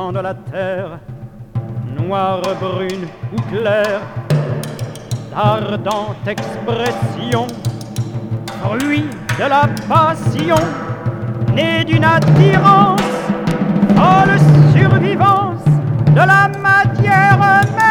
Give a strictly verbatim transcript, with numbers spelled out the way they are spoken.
sang de la terre, noire, brune ou claire, d'ardente expression, fruit de la passion, né d'une attirance, folle survivance de la matière même.